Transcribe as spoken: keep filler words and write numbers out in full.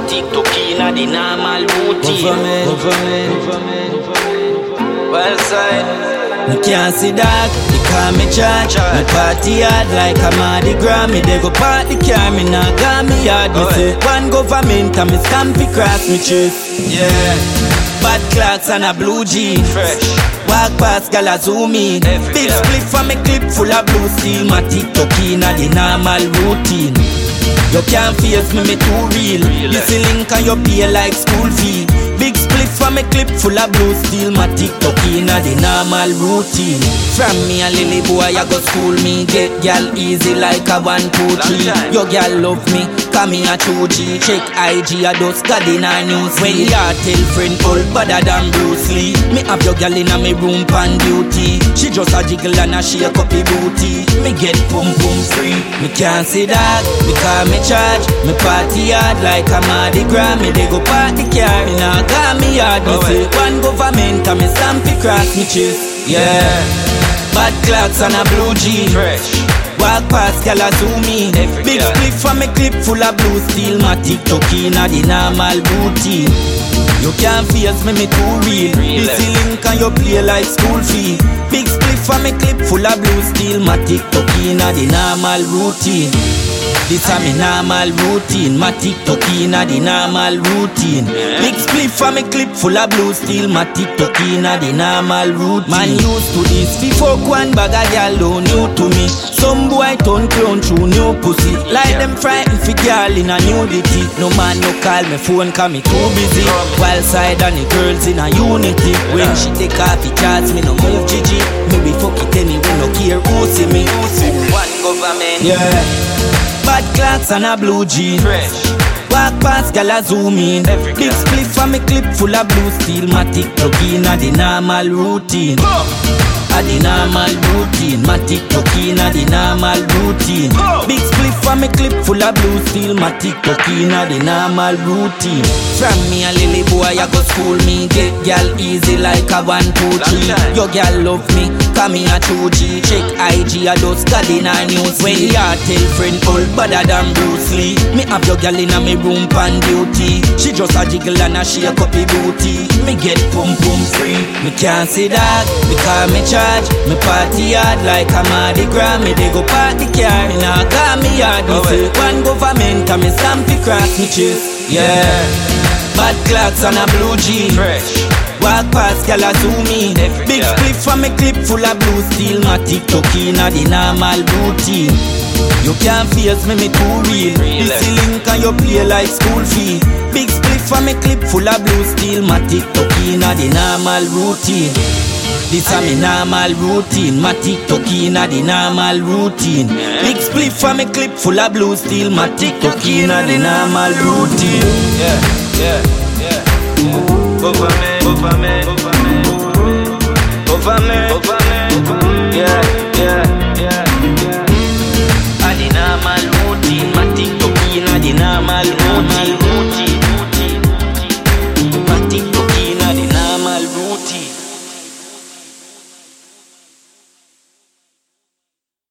TikTok inna the normal routine. Government, government, government. Well side. Me can't see that, me call me charge. Me party hard like a Mardi Gras. Me dey go party car, me nah got me yard. Me say one government and me stampy cross me chest. Yeah. Bad clocks and a blue jean. Fresh. Walk past, gal a zoom in. Every Big girl. split from me clip full of blue steel. My TikTok inna the normal routine. You can't face me, me too real. Real. You see link and you pay like school fee. Big split from me clip full of blue steel. My TikTok inna the normal routine. From me a lily boy, I go school me. Get gal easy like a one, two, three. time. Your gal love me, come me a true G. Check I G, I just got in a news. When you tell friend all better than Bruce Lee. Me have your gal inna me room pan duty. She just a jiggle and a shake up the booty. Me get pum pum free. Me can't see that, me call me charge. Me party hard like a Mardi Gras. Me dey go party car, me nah got me yard. Me Oh, say well. one government and me stampy cross me chest. Yeah, bad clocks and a blue jean. Fresh. Walk past, gal a zoom in. Every Big girl. split from me clip full of blue steel. My TikTok inna the normal routine. You can't face me, me too real. Real. This link and you play like school fee. Big split from me clip full of blue steel. My TikTok inna the normal routine. This a me normal routine. My TikTok inna the normal routine. Big split from me clip full of blue steel. My TikTok inna the normal routine. Man used to this before one bag a gal don't new to me. Some boy turn clown through new pussy. Like them frightened fi gal in a nudity. No man no call me phone 'cause me too busy. Wild side and the girls in a unity. When she take off the charts, me no move G G. Me we fuck it anyway, no care who see me. One government. Yeah. Bad clocks and a blue jean. Fresh. Walk past, gal a zoom in. Every Big girl. split from me clip full of blue steel. My TikTok inna the normal routine. Go. A the normal routine. My TikTok inna the normal routine. Go. Big split from me clip full of blue steel. My TikTok inna the normal routine. From me a lily boy, I go school me. Get gal easy like a one, two, three. time. Your gal love me, come me a true G. Check I G, I just got in a news. When you tell friend all better than Bruce Lee. Me have your gal inna me room pan duty. She just a jiggle and a shake up the booty. Me get pum pum free. Me can't see that, me call me charge. Me party hard like a Mardi Gras. Me dey go party car, me nah got me yard. Me Oh, say well. one government and me stampy cross me chest. Yeah, bad clocks and a blue jean. Fresh. Walk past, gal a zoom in. Every Big girl. split from me clip full of blue steel. My TikTok inna the normal routine. You can't face me, me too real. Real. This link and you play like school fee. Big split from me clip full of blue steel. My TikTok inna the normal routine. This a me normal routine. My TikTok inna the normal routine. Big split from me clip full of blue steel. My TikTok inna the normal routine. Yeah, yeah, yeah. Government, government, government, government, government. Yeah, yeah, yeah, yeah. A the normal routine. My TikTok inna the normal routine.